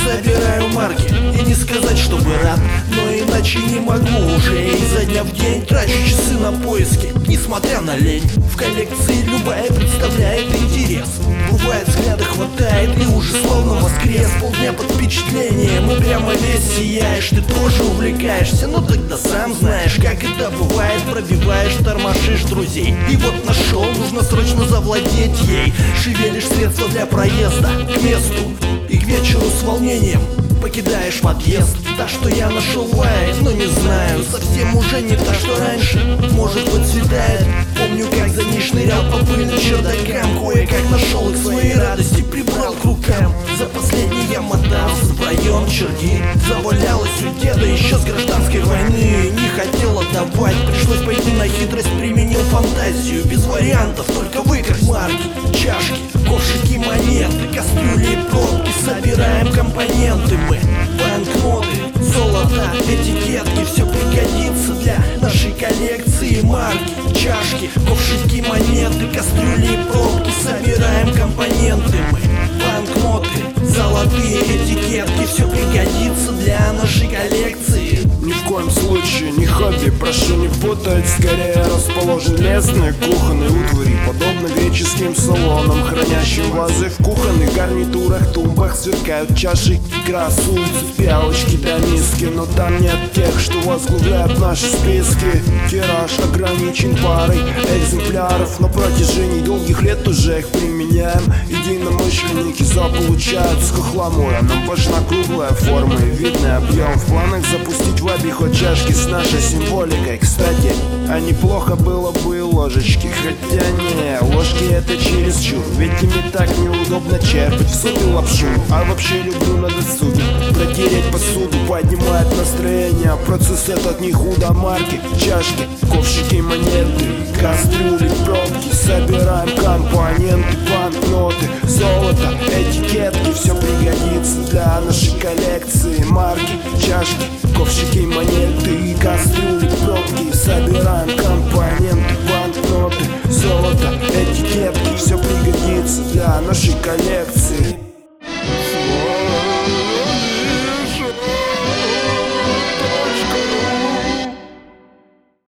собираю марки. И не сказать, чтобы рад, но иначе не могу уже. Изо дня в день трачу часы на поиски, несмотря на лень. В коллекции любая представляет интерес. Бывает, взгляда хватает и уже словно воскрес. Полдня под впечатлением и прямо весь сияешь. Ты тоже увлекаешься, ну тогда сам знаешь, как это бывает. Пробиваешь, тормошишь друзей. И вот нашел, нужно срочно завладеть ей. Шевелишь средства для проезда к месту, и к вечеру с волнением покидаешь подъезд. Та, что я нашел, лает, но не знаю, совсем уже не та, что раньше. Может быть, цветает. Помню, как за ней шнырял по пыльным чердакам. Кое-как нашел их, своей радости прибрал к рукам. За последний я мотался в район Черги. Завалялась у деда еще с гражданской войны. Не хотел отдавать, пришлось пойти на хитрость. Применил фантазию, без вариантов, только выкрасть марки, чашки, ковшики, монеты, кастрюли и пробки. Собираем компоненты мы, банкноты, золото, этикетки. Все пригодится для нашей коллекции. Марки, чашки, ковшики, монеты, кастрюли и пробки. Собираем компоненты мы, банкноты, золотые этикетки. Все пригодится для нашей коллекции. Ни в коем случае не хобби, прошу не путать. Скорее расположен лесной кухонной утвари, подобно греческим салонам, хранящим вазы в кухонных гарнитурах, тумбах. Сверкают чаши, красуются пиалочки да миски. Но там нет тех, что возглавляют наши списки. Тираж ограничен парой экземпляров. На протяжении долгих лет уже их применяем. Единомышленники заполучают с хохломой. А нам важна круглая форма и видный объем. В планах запустить в обиход чашки с нашей символикой. Кстати, а неплохо было бы и ложечки. Хотя не, ложки это чересчур, ведь ими так неудобно черпать в супе лапшу. А вообще люблю на досуге протереть посуду, поднимает настроение. Процесс этот не худо. Марки, чашки, ковшики, монеты, кастрюли, пробки. Собираем компоненты, банкноты, золото, этикетки. Все пригодится для нашей коллекции. Марки, чашки, ковшики, монеты, кастрюли, пробки. Собираем компоненты, банкноты.